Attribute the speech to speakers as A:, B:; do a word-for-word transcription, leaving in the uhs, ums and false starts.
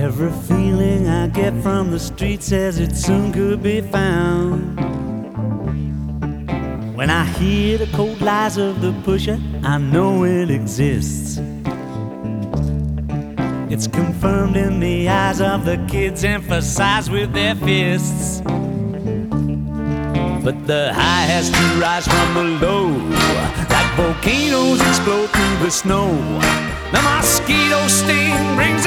A: Every feeling I get from the street says it soon could be found. When I hear the cold lies of the pusher, I know it exists. It's confirmed in the eyes of the kids, emphasized with their fists. But the high has to rise from the low, like volcanoes explode through the snow. The mosquito sting brings